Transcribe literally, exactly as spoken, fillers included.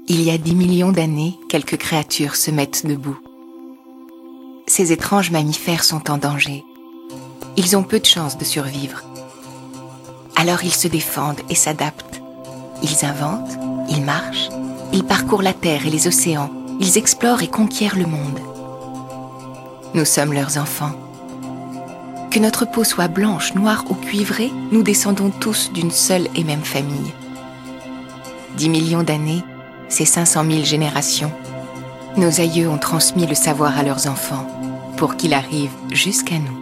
Il y a dix millions d'années, quelques créatures se mettent debout. Ces étranges mammifères sont en danger. Ils ont peu de chances de survivre. Alors ils se défendent et s'adaptent. Ils inventent, ils marchent, ils parcourent la terre et les océans, ils explorent et conquièrent le monde. Nous sommes leurs enfants. Que notre peau soit blanche, noire ou cuivrée, nous descendons tous d'une seule et même famille. Dix millions d'années, c'est cinq cent mille générations. Nos aïeux ont transmis le savoir à leurs enfants pour qu'il arrive jusqu'à nous.